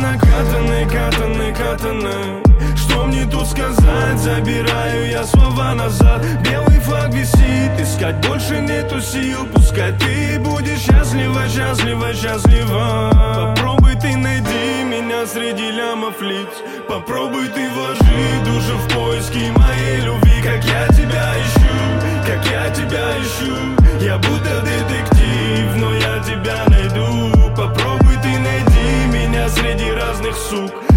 накатанной, катанной, катанной. Что мне тут сказать? Забираю я слова назад. Белый флаг висит, искать больше нету сил. Пускай ты будешь счастлива, счастлива, счастлива. Попробуй ты найди меня среди лямов лиц. Попробуй ты вложи душу в поиски моей любви. Как я тебя ищу, как я тебя ищу. Я будто детектив, но я тебя найду. Попробуй ты найди меня среди разных сук.